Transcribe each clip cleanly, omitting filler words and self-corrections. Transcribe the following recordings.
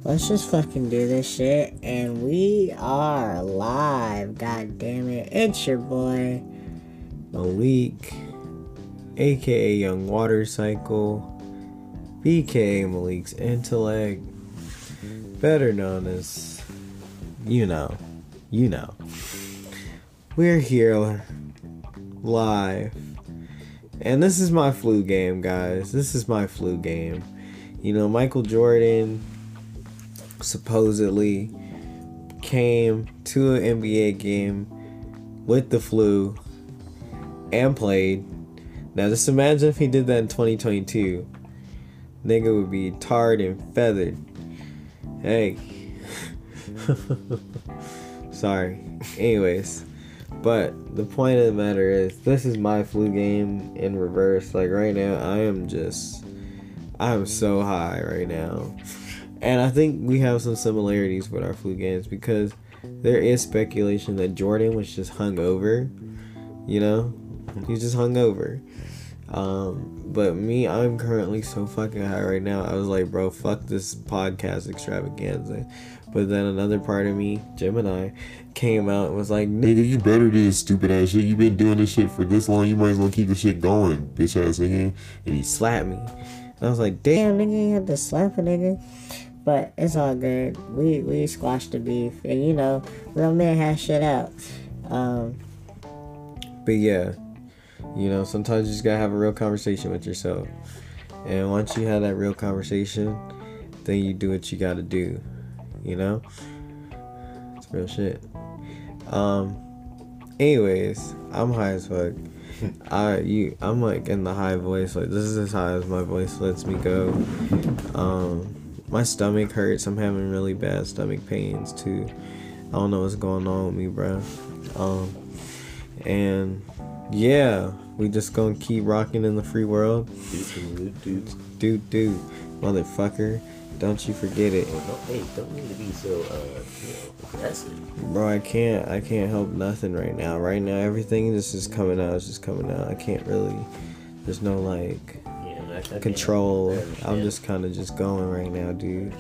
Let's just fucking do this shit. And we are live. God damn it. It's your boy Malik, aka Young Water Cycle, BK Malik's Intellect, better known as, you know. We're here live. And this is my flu game, guys. This is my flu game. You know, Michael Jordan supposedly came to an NBA game with the flu and played. Now just imagine if he did that in 2022. Nigga would be tarred and feathered. Hey. Sorry. Anyways. But the point of the matter is, this is my flu game in reverse. Like right now, I am so high right now. And I think we have some similarities with our flu games because there is speculation that Jordan was just hungover. You know? He's just hungover. But me, I'm currently so fucking high right now. I was like, bro, fuck this podcast extravaganza. But then another part of me, Gemini, came out and was like, nigga, you better do this stupid ass shit. You been doing this shit for this long. You might as well keep the shit going, bitch ass nigga. And he slapped me. And I was like, damn, nigga, you had to slap a nigga. But it's all good. We squashed the beef. And you know, real men hash shit out. But yeah, you know, sometimes you just gotta have a real conversation with yourself. And once you have that real conversation, then you do what you gotta do. You know? It's real shit. Anyways, I'm high as fuck. I'm like in the high voice. Like this is as high as my voice lets me go. My stomach hurts. I'm having really bad stomach pains too. I don't know what's going on with me, bro. And yeah, we just gonna keep rocking in the free world. Dude, motherfucker. Don't you forget it. Don't need to be so aggressive. Bro, I can't help nothing right now. Right now, everything is just coming out. It's just coming out. I can't really. There's no like control. I'm just kind of just going right now, dude.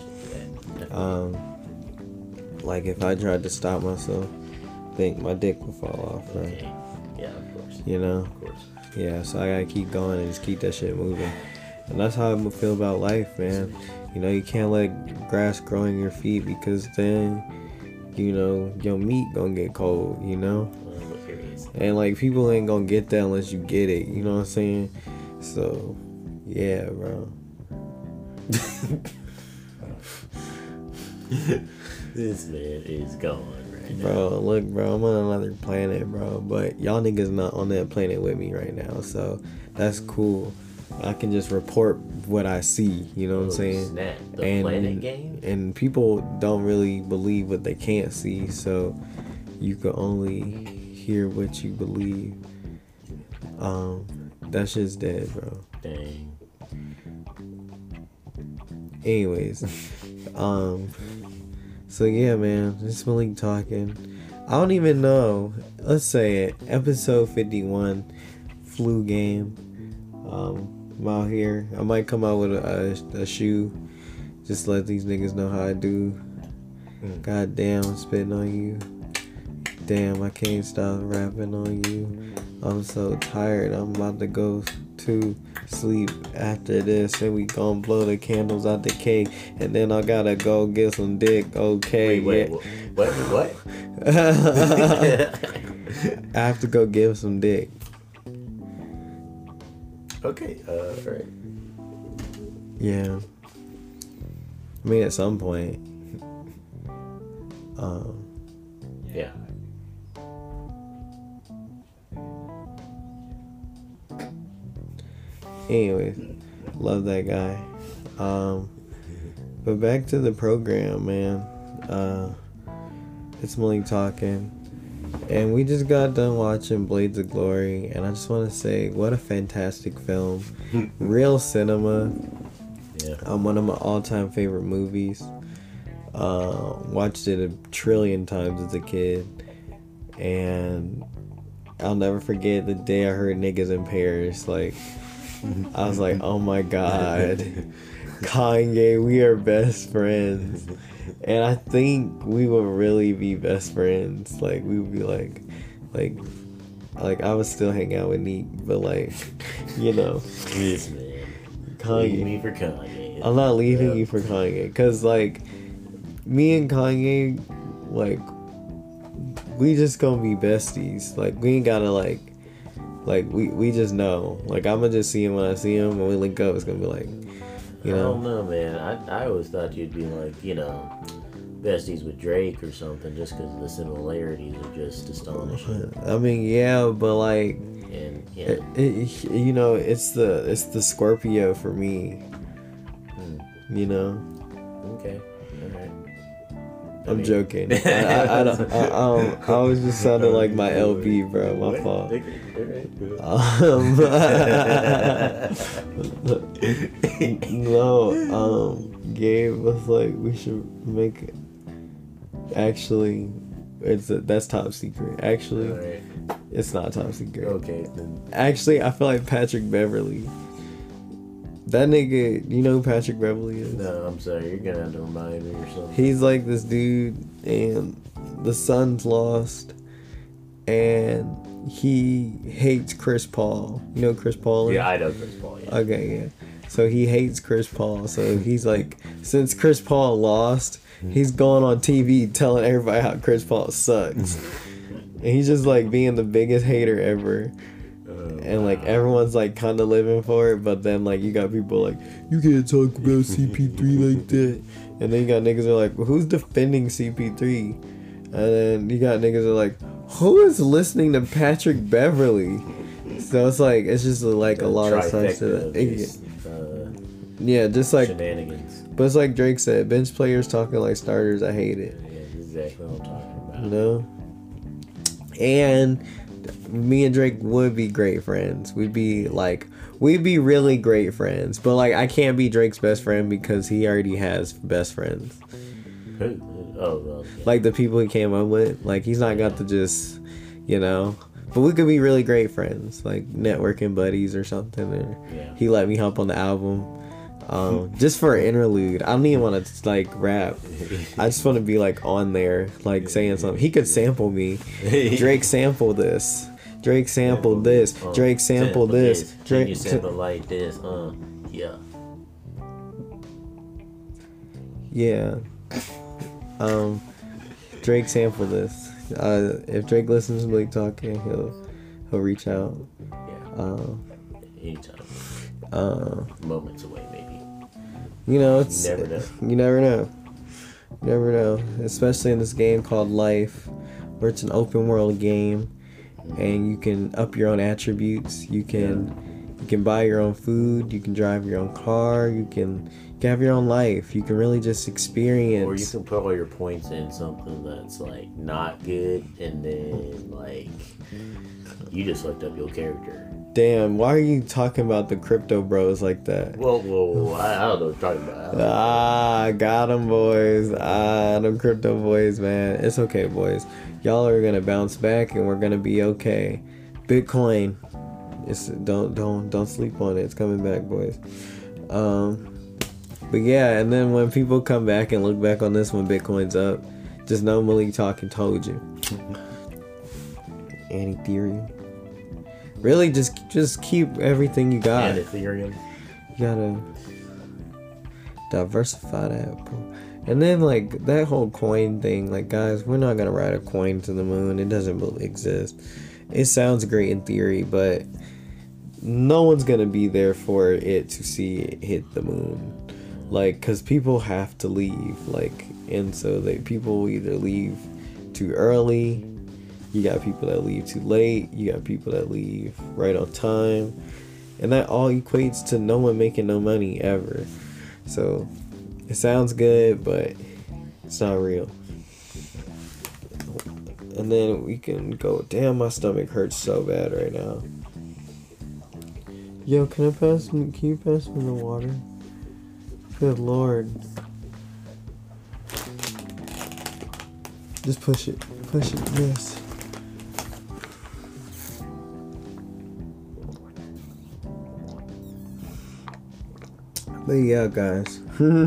Like if I tried to stop myself, I think my dick would fall off, right? Okay. Yeah, of course. You know. Of course. Yeah, so I gotta keep going and just keep that shit moving. And that's how I feel about life, man. You know, you can't let grass grow in your feet because then, you know, your meat gonna get cold, you know? And like, people ain't gonna get that unless you get it, you know what I'm saying? So, yeah, bro. This man is gone right now. Bro, look, bro, I'm on another planet, bro. But y'all niggas not on that planet with me right now, so that's cool. I can just report what I see, you know what I'm saying? Snap. The planet game? And people don't really believe what they can't see, so you can only hear what you believe. That shit's dead, bro. Dang. Anyways, so yeah, man, this is Malik talking. I don't even know. Let's say it. Episode 51, flu game. I'm out here. I might come out with a shoe. Just let these niggas know how I do. God damn, I'm spitting on you. Damn, I can't stop rapping on you. I'm so tired. I'm about to go to sleep after this. And we gon' blow the candles out the cake. And then I gotta go get some dick. Okay. Wait, what? I have to go give some dick. Okay, alright. Yeah. I mean, at some point. Yeah. Anyways, love that guy. But back to the program, man. It's Malik talking. And we just got done watching Blades of Glory, and I just want to say, what a fantastic film. Real cinema. Yeah. One of my all-time favorite movies. Watched it a trillion times as a kid, and I'll never forget the day I heard Niggas in Paris. Like, I was like, oh my god, Kanye, we are best friends. And I think we would really be best friends. Like, we would be like I would still hang out with Neek, but like, you know, Yes, man. Leave Kanye. me for Kanye. I'm not leaving you for Kanye, cause like, me and Kanye, like, we just gonna be besties. Like, we ain't gotta like we just know. Like, I'ma just see him when I see him. When we link up, it's gonna be like, you I know. don't know, man. I always thought you'd be like, you know, besties with Drake or something, just because the similarities are just astonishing. I mean, yeah, but like, And yeah, you know, it's the Scorpio for me. You know. okay, all right. I'm joking. I don't. I was just sounding like my LB, bro. My fault. No. Gabe was like, we should make it. Actually, that's top secret. Actually, Alright. it's not top secret. Okay, then. Actually, I feel like Patrick Beverly. That nigga, you know who Patrick Beverly is? No, I'm sorry. You're gonna have to remind me or something. He's like this dude, and the Suns lost, and he hates Chris Paul. You know who Chris Paul is? Yeah, I know Chris Paul. Yeah. Okay, yeah. So he hates Chris Paul. So he's like, since Chris Paul lost, he's going on TV telling everybody how Chris Paul sucks. And he's just like being the biggest hater ever. And like everyone's like kind of living for it, but then like you got people like, you can't talk about CP3 like that. And then you got niggas that are like, well, who's defending CP3? And then you got niggas that are like, who is listening to Patrick Beverly? So it's like, it's just like a lot of sides to that. Yeah, just like, shenanigans. but it's like Drake said, bench players talking like starters, I hate it. Yeah, that's exactly what I'm talking about. You know? And me and Drake would be great friends. We'd be really great friends. But like, I can't be Drake's best friend because he already has best friends. Who? Oh, well, yeah. Like the people he came up with. Like, he's not got to just, you know. But we could be really great friends, like networking buddies or something. Or Yeah. he let me hop on the album. Just for an interlude. I don't even want to like rap. I just want to be like on there, like saying something. He could sample me. Drake sampled this. Drake sampled this. Drake sampled this. Can you Drake. sample like this? Yeah. Yeah. Drake sampled this. If Drake listens to Malik talking, he'll reach out. Yeah. Anytime. Moments away, maybe. You know, it's You never know. You never know. You never know. Especially in this game called Life, where it's an open world game, and you can up your own attributes. You can buy your own food. You can drive your own car. You can have your own life. You can really just experience. Or you can put all your points in something that's like not good, and then like you just fucked up your character. Damn, why are you talking about the crypto bros like that? Whoa, I don't know what you're talking about. Got them boys. Them crypto boys, man. It's okay, boys. Y'all are gonna bounce back, and we're gonna be okay. Bitcoin, don't sleep on it. It's coming back, boys. But yeah, and then when people come back and look back on this when Bitcoin's up, just know Malik Talking told you. And Ethereum. Really, just keep everything you got. And Ethereum. You gotta diversify that, bro. And then like that whole coin thing, like guys, we're not gonna ride a coin to the moon. It doesn't really exist. It sounds great in theory, but no one's gonna be there for it to see it hit the moon. Like, cause people have to leave, like, and so people either leave too early. You got people that leave too late. You got people that leave right on time. And that all equates to no one making no money ever. So it sounds good, but it's not real. And then we can go, damn, my stomach hurts so bad right now. Yo, can you pass me the water? Good Lord. Just push it, yes. But yeah, guys.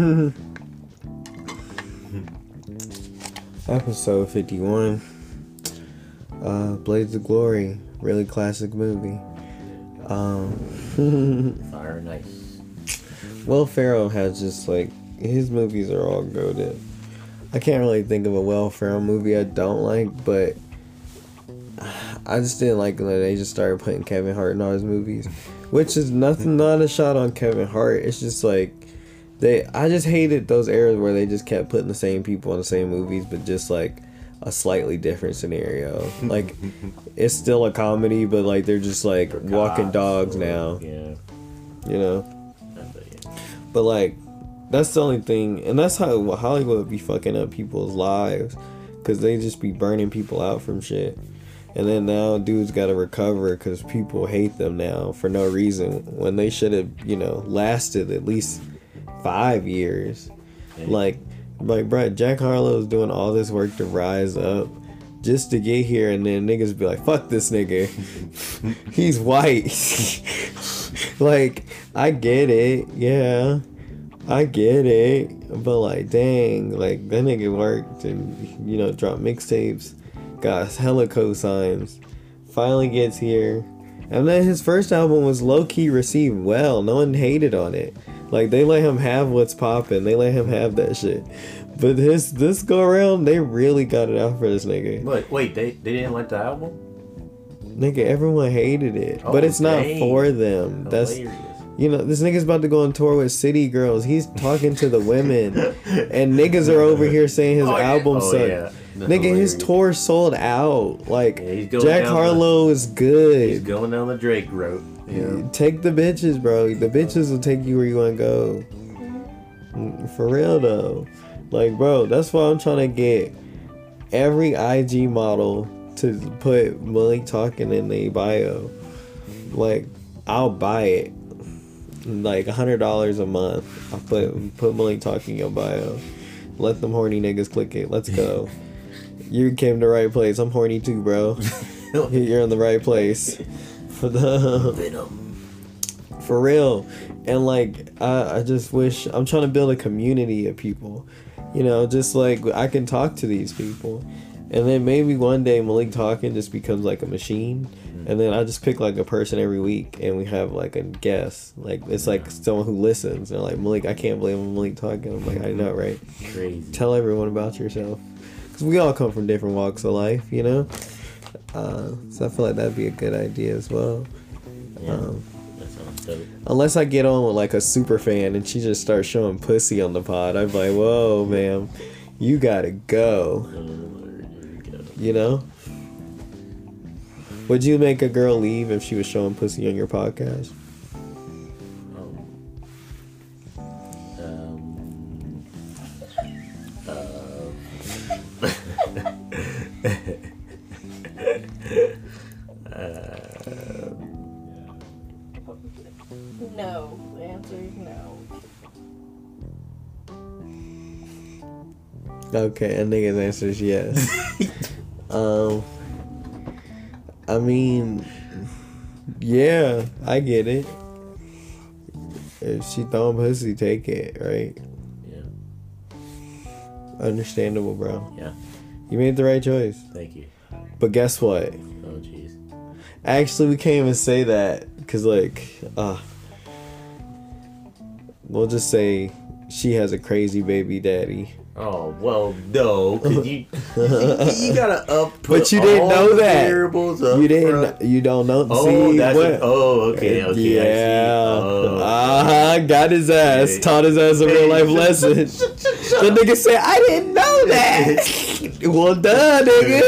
Episode 51. Blades of Glory. Really classic movie. Fire and Ice. Will Ferrell has just like, his movies are all goated. I can't really think of a Will Ferrell movie I don't like, but I just didn't like that they just started putting Kevin Hart in all his movies, which is nothing, not a shot on Kevin Hart. It's just like I just hated those eras where they just kept putting the same people in the same movies, but just like a slightly different scenario. Like it's still a comedy, but like they're just like walking dogs now. Yeah. You know. But like that's the only thing, and that's how Hollywood be fucking up people's lives, cause they just be burning people out from shit. And then now dudes gotta recover because people hate them now for no reason when they should have, lasted at least 5 years. Like, bro, Jack Harlow's doing all this work to rise up just to get here, and then niggas be like, fuck this nigga. He's white. Like, I get it. Yeah. I get it. But, like, dang. Like, that nigga worked and, dropped mixtapes. Got hella cosigns. Finally gets here. And then his first album was low-key received well. No one hated on it. Like, they let him have what's poppin'. They let him have that shit. But this go around, they really got it out for this nigga. But wait, they didn't like the album? Nigga, everyone hated it. But it's not for them. That's hilarious. This nigga's about to go on tour with City Girls. He's talking to the women. And niggas are over here saying his album sucked. Yeah. Nigga, his tour sold out. Like, Yeah, Jack Harlow is good. He's going down the Drake road. Yeah. Take the bitches, bro. The bitches will take you where you want to go. For real, though. Like, bro, that's why I'm trying to get every IG model to put Malik Talking in their bio. Like, I'll buy it. Like, $100 a month. I'll put Malik Talking in your bio. Let them horny niggas click it. Let's go. You came to the right place. I'm horny too, bro. You're in the right place. For real. And like I just wish, I'm trying to build a community of people, just like I can talk to these people, and then maybe one day Malik Talking just becomes like a machine, and then I just pick like a person every week and we have like a guest, like it's like someone who listens. They're like, Malik, I can't believe I'm Malik Talking. I'm like, I know, right? Crazy. Tell everyone about yourself, because we all come from different walks of life, so I feel like that'd be a good idea as well. Yeah, that sounds dope. Unless I get on with like a super fan and she just starts showing pussy on the pod, I'd be like, whoa, ma'am, you gotta go. Would you make a girl leave if she was showing pussy on your podcast? No. The answer is no. Okay, I think his answer is yes. I mean, yeah, I get it. If she throwing pussy, take it, right? Yeah. Understandable, bro. Yeah. You made the right choice. Thank you. But guess what? Oh, jeez. Actually, we can't even say that, because, we'll just say she has a crazy baby daddy. Oh, well, no, because you gotta but you didn't know that. Variables You didn't. You don't know. Oh, see that's what? okay. Yeah. Oh. Got his ass. Okay. Taught his ass a real life lesson. The nigga said, "I didn't know that." Well done, nigga.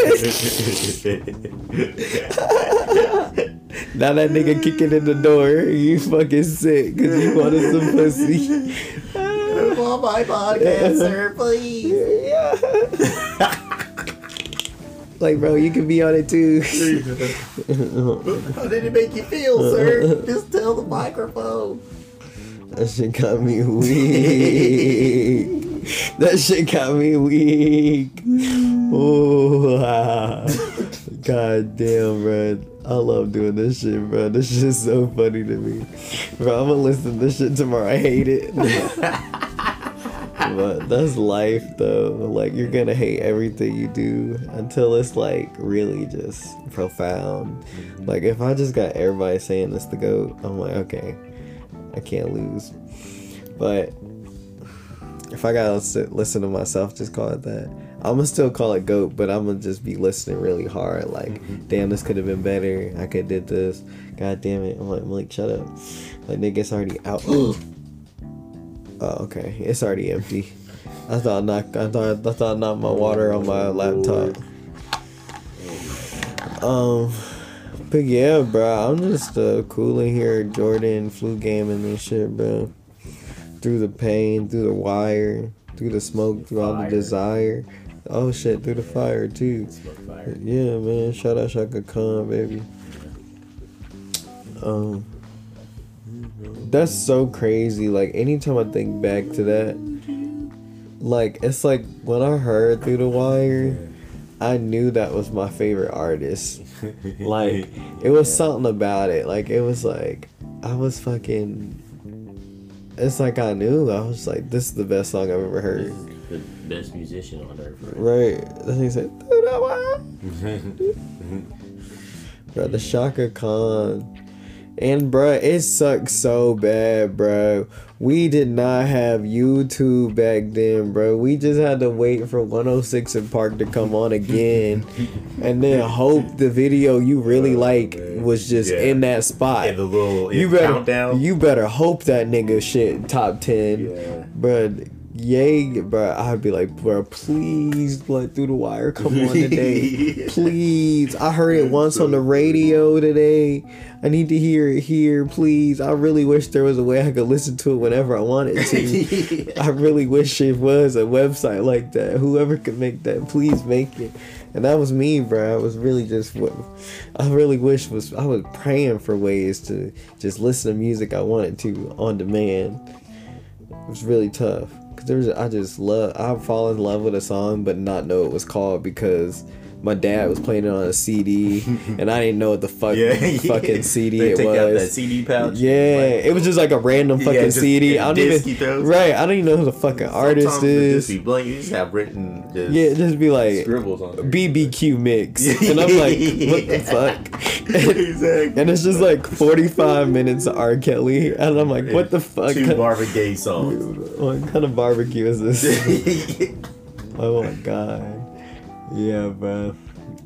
Now that nigga kicking in the door, you fucking sick because you wanted some pussy. On my podcast, sir, please. Yeah. Like, bro, you can be on it too. How did it make you feel, sir? Just tell the microphone. That shit got me weak. That shit got me weak. Oh, God damn, bro. I love doing this shit, bro. This shit is so funny to me. Bro, I'm gonna listen to this shit tomorrow. I hate it. But that's life, though. Like, you're gonna hate everything you do until it's, like, really just profound. Like, if I just got everybody saying it's the GOAT, I'm like, okay, I can't lose. But if I gotta listen to myself just call it that, I'm gonna still call it GOAT, but I'm gonna just be listening really hard. Like, damn, this could have been better. I could have did this. God damn it. I'm like, Malik, shut up. Like, nigga, it's already out. Oh, okay. It's already empty. I thought I knocked my water on my laptop. But yeah, bro, I'm just cooling here, Jordan, flu gaming and shit, bro. Through the pain, through the wire, through the smoke, through all the desire. Oh shit, through the fire too. Fire. Yeah, man. Shout out Shaka Khan, baby. That's so crazy. Like, anytime I think back to that, like, it's like when I heard Through the Wire, I knew that was my favorite artist. Like, it was something about it. Like, it was like, I was fucking, it's like I knew. I was like, this is the best song I've ever heard. The best musician on earth. Right. Then he said, Through the Wire. Bro, the Shaka Khan. And bro, it sucks so bad, bro. We did not have YouTube back then, bro. We just had to wait for 106 in Park to come on again, and then hope the video you really like was just in that spot. And the little countdown. You better hope that nigga shit top 10, bro. Yay, bro. I'd be like, bro, please, Blood Through the Wire, come on today, please. I heard it once on the radio today. I need to hear it here, please. I really wish there was a way I could listen to it whenever I wanted to. I really wish it was a website like that. Whoever could make that, please make it. And that was me, bro. I was really just what I really wish was, I was praying for ways to just listen to music I wanted to on demand. It was really tough. Cause I fall in love with a song but not know it was called because my dad was playing it on a CD and I didn't know what the fucking CD they it take was. Out that CD pouch. Yeah, Like, it was just like a random fucking CD. I don't even right. I don't even know who the fucking artist is. Just be blank. You just have written just be like scribbles on there. BBQ mix, and I'm like, what the fuck? Exactly. And it's just like 45 minutes of R. Kelly, and I'm like, what the fuck? 2 Marvin Gaye songs. What kind of barbecue is this? Oh my god. Yeah, bro.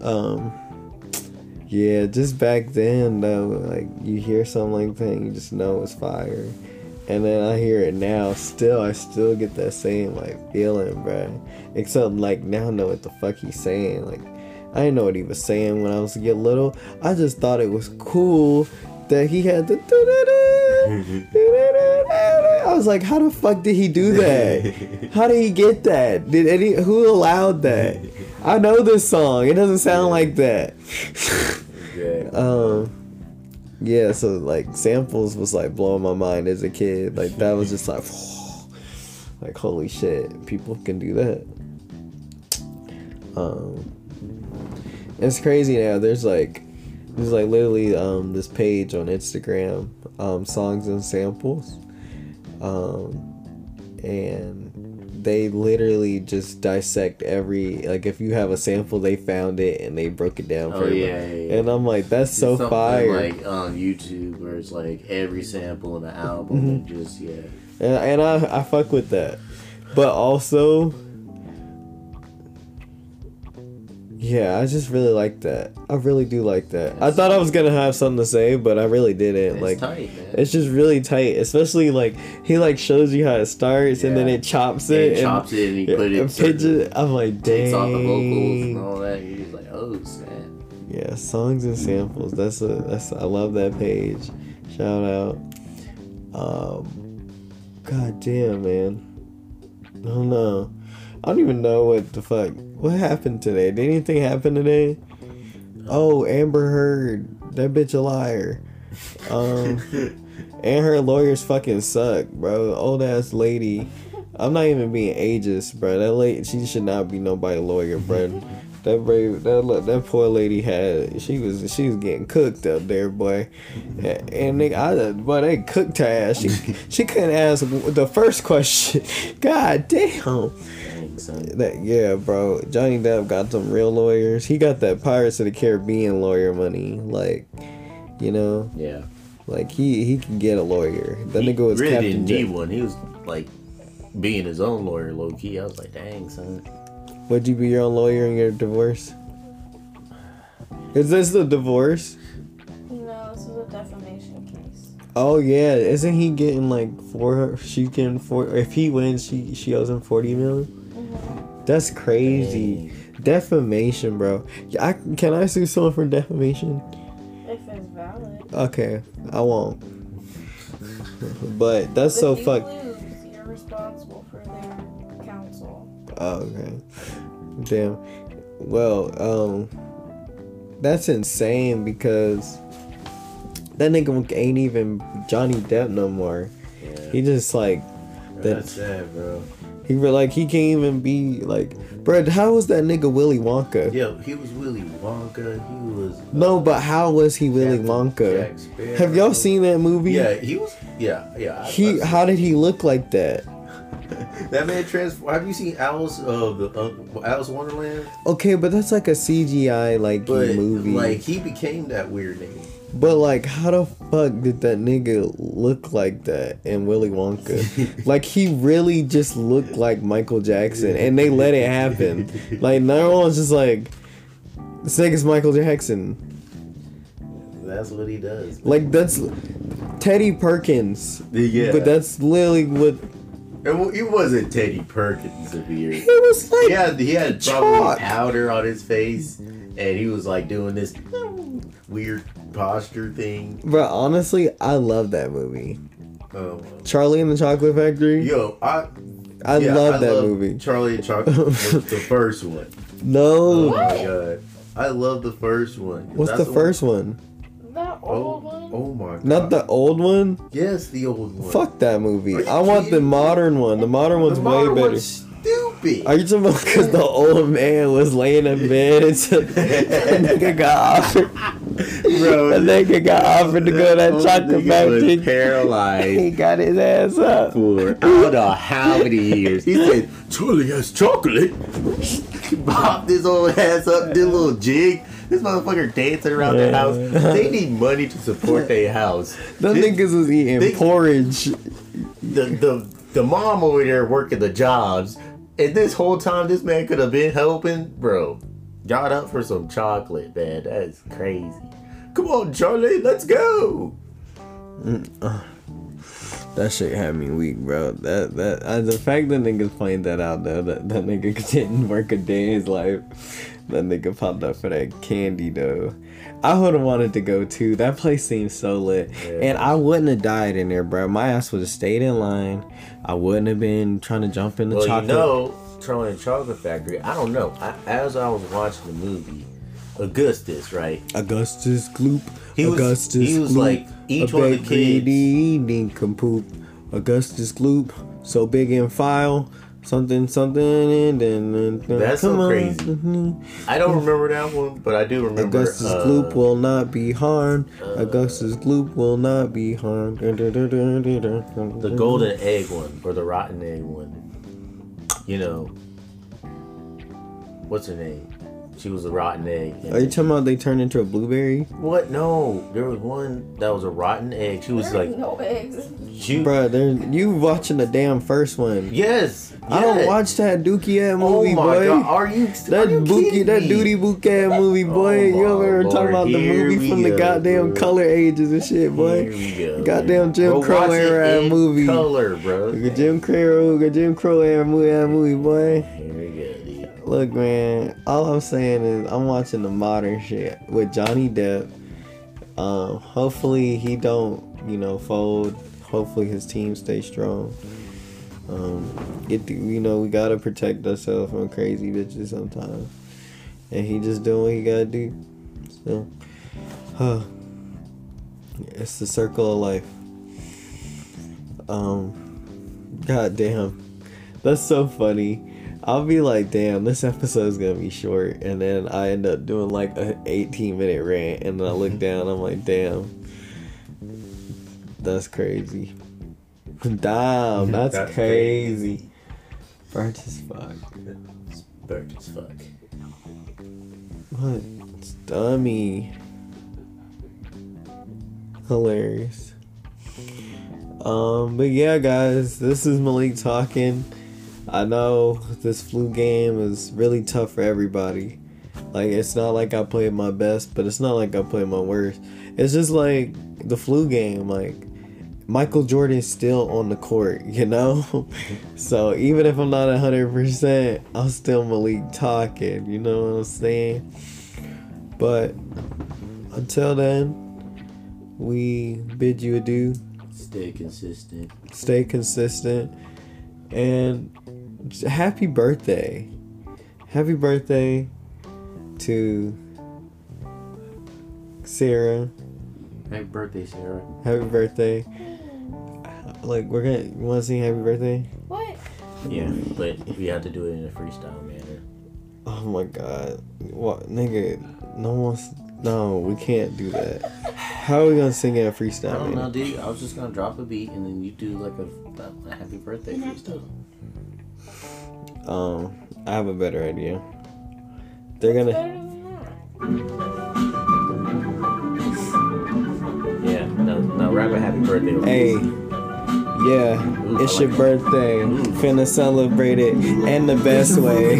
Yeah, just back then though, like you hear something like that, and you just know it's fire. And then I hear it now, I still get that same like feeling, bro. Except like now I know what the fuck he's saying. Like I didn't know what he was saying when I was little. I just thought it was cool that he had the. I was like, how the fuck did he do that? How did he get that? Who allowed that? I know this song. It doesn't sound like that. Yeah, so like samples was like blowing my mind as a kid. Like that was just like holy shit, people can do that. It's crazy now. There's like literally this page on Instagram, songs and samples, and they literally just dissect every, like if you have a sample, they found it and they broke it down for you. Yeah. And I'm like, that's so fire. Like on YouTube where it's like every sample in the album and just And I fuck with that, but also. Yeah, I just really like that. I really do like that. I thought I was gonna have something to say, but I really didn't. It's like, tight, man. It's just really tight. Especially like he like shows you how it starts and then it chops it. And he put it. Pitches. I'm like, dang. Takes off the vocals and all that. You're just like, oh snap. Yeah, songs and samples. That's I love that page. Shout out. God damn, man. I don't know. I don't even know what the fuck. What happened today? Did anything happen today? Oh, Amber Heard. That bitch a liar. And her lawyers fucking suck, bro. Old ass lady. I'm not even being ageist, bro. That lady, she should not be nobody lawyer, bro. that poor lady she was getting cooked up there, boy. And they cooked her ass. She couldn't ask the first question. God damn. Dang, son. Yeah, bro. Johnny Depp got some real lawyers. He got that Pirates of the Caribbean lawyer money. Like, you know, Yeah. like he can get a lawyer. That He nigga was really Captain didn't need Jack. one. He was like being his own lawyer, low key. I was like, dang, son. Would you be your own lawyer in your divorce? Is this the divorce? No, this is a defamation case. Oh yeah, isn't he getting like if he wins she owes him 40 million? That's crazy. Defamation, bro. Can I sue someone for defamation? If it's valid. Okay, I won't. But that's so if you fucked. lose, you're responsible for their counsel. Oh, okay. Damn. Well, that's insane because that nigga ain't even Johnny Depp no more. Yeah. He just like That's sad, bro. he can't even be like, bro. How was that nigga Willy Wonka? Yeah, he was Willy Wonka. He was. No, but how was he Willy Captain Wonka? Jack Sparrow. Have y'all seen that movie? Yeah, he was. Yeah. How did he look like that? That man transformed. Have you seen Alice Alice in Wonderland? Okay, but that's like a CGI But movie. like he became that weird nigga. But like, how the fuck did that nigga look like that in Willy Wonka? Like, he really just looked like Michael Jackson, and they let it happen. Like, no one's just like, this nigga's Michael Jackson. That's what he does. Like, that's Teddy Perkins. Yeah. But that's literally what It wasn't Teddy Perkins of year. he was like. He had chalk. probably powder on his face, and he was like doing this weird posture thing. But honestly, I love that movie. Um, Charlie and the Chocolate Factory. yo, I love that movie. Charlie and Chocolate, the first one. Oh No. my god, I love the first one. What's That's the first one? That old one? Oh my god. Not the old one? Yes, the old one. Fuck that movie. Are you I want the kidding me? modern one. The modern one's the modern way better. one's stupid. Are you talking about because the old man was laying in bed and so that nigga got offered? Bro, That nigga got offered to go to that old chocolate nigga was factory. paralyzed He got his ass up. for I don't know how many years. He said, Charlie has chocolate. Popped his old ass up, did a little jig. This motherfucker dancing around the house. They need money to support their house. Them niggas was eating they- porridge. The mom over there working the jobs, and this whole time this man could have been helping, bro. Got up for some chocolate, man. That is crazy. Come on, Charlie, let's go. That shit had me weak, bro. The fact that niggas pointed that out though, that nigga didn't work a day in his life. That nigga popped up for that candy though. I would have wanted to go too. That place seems so lit. Yeah. And I wouldn't have died in there, bro. My ass would have stayed in line. I wouldn't have been trying to jump in the Well, chocolate. you know, Charlie and the Chocolate Factory. I don't know. As I was watching the movie, Augustus, right? Augustus Gloop. He was Gloop, like each a one of the big kids. greedy nincompoop. Augustus Gloop, so big in file. Something, and then. That's so come on. crazy. I don't remember that one, but I do remember. Augustus Gloop will not be harmed. Augustus Gloop will not be harmed. the golden egg one or the rotten egg one. You know, what's her name? She was a rotten egg. Are you talking about they turned into a blueberry? What? No, there was one that was a rotten egg. She was There like, ain't no eggs. she. Bruh, you watching the damn first one. Yes. I don't yes. watch that Dookie ass Oh movie, my boy. god, are you? That are you Bookie, kidding that me? Duty Book ass movie, boy. Oh You my ever talking Lord, about the here movie we from the go, goddamn bro. color ages and shit, boy? Here we go. Goddamn Jim Bro, Crow watch it era in movie. Color, bro. Jim Crow era movie, boy. Here we go, dude. Look, man, all I'm saying is I'm watching the modern shit with Johnny Depp. Hopefully he don't, fold. Hopefully his team stays strong. We gotta protect ourselves from crazy bitches sometimes. And he just doing what he gotta do. So, it's the circle of life. God damn. That's so funny. I'll be like, damn, this episode's gonna be short, and then I end up doing like a 18-minute rant, and then I look down, I'm like, damn, that's crazy. Damn, that's crazy. Burnt as fuck. It's burnt as fuck. What? It's dummy. Hilarious. But yeah, guys, this is Malik talking. I know this flu game is really tough for everybody. Like, it's not like I played my best, but it's not like I played my worst. It's just like the flu game. Like, Michael Jordan's still on the court, you know? So even if I'm not 100%, I'm still Malik talking, you know what I'm saying? But until then, we bid you adieu. Stay consistent. Stay consistent. And happy birthday. Happy birthday to Sarah. Happy birthday, Sarah. Happy birthday. Like, you want to sing happy birthday? What? Yeah, but we have to do it in a freestyle manner. Oh my god. What, nigga? No, we can't do that. How are we gonna sing in a freestyle? I don't know, man? dude. I was just gonna drop a beat and then you do like a happy birthday freestyle. I have a better idea. They're gonna. Better than that. Yeah, now rap a happy birthday. Hey, yeah, it's your birthday. Finna celebrate it in the best way.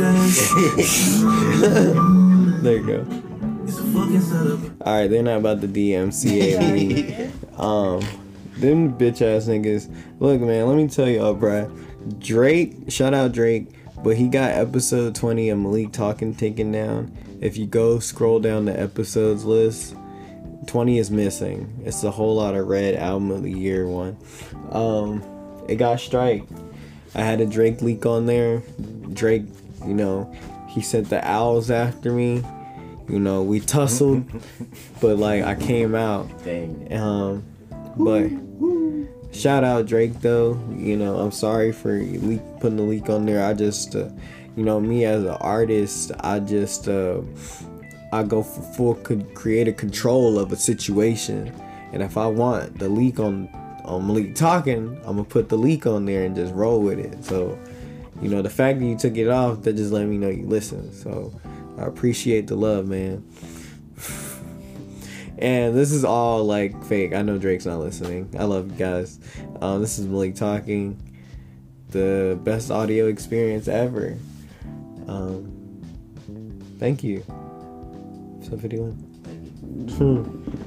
There you go. Alright, they're not about to DMCA me. Them bitch ass niggas. Look, man, let me tell y'all, bruh. Drake, shout out Drake, but he got episode 20 of Malik Talking taken down. If you go scroll down the episodes list, 20 is missing. It's a whole lot of Red Album of the Year one. It got strike. I had a Drake leak on there. Drake, you know, he sent the owls after me. You know, we tussled, but like I came out. Dang. But shout out Drake though. You know, I'm sorry for putting the leak on there. I just, you know, me as an artist, I just, I go for full creative control of a situation, and if I want the leak on Malik Talking, I'm gonna put the leak on there and just roll with it. So, you know, the fact that you took it off, that just let me know you listen. So I appreciate the love, man. And this is all like fake. I know Drake's not listening. I love you guys. This is Malik Talking. The best audio experience ever. Thank you. Episode 51.